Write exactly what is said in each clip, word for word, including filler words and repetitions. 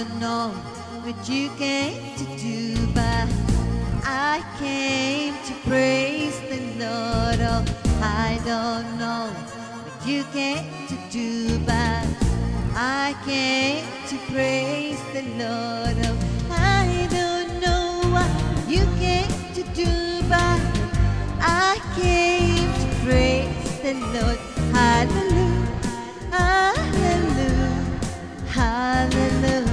don't know what you came to do, but I came to praise the Lord. Oh, I don't know what you came to do, but I came to praise the Lord. Oh, I don't know what you came to do, but I came to praise the Lord. Hallelujah, hallelujah, hallelujah.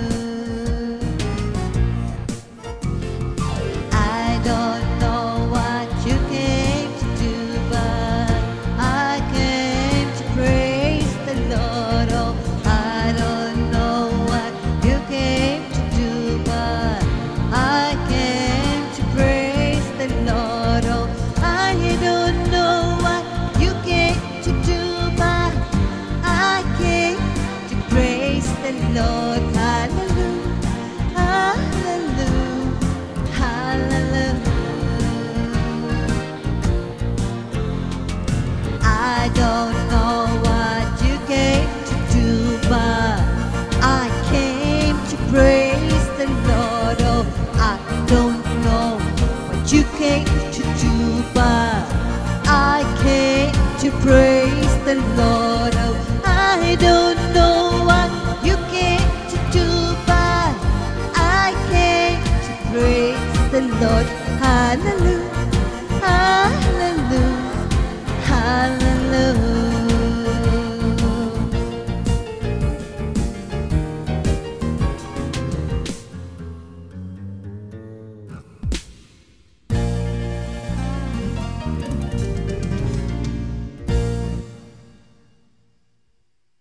I don't know what you came to do, but I came to praise the Lord. Oh, I don't know what you came to do, but I came to praise the Lord. Oh, I don't know what you came to do, but I came to praise the Lord. Hallelujah, hallelujah, hallelujah. I don't know what you came to do, but I came to praise the Lord. Oh, I don't know what you came to do, but I came to praise the Lord. Oh, I don't know what you came to do, but I came to praise the Lord. Hallelujah, hallelujah, hallelujah.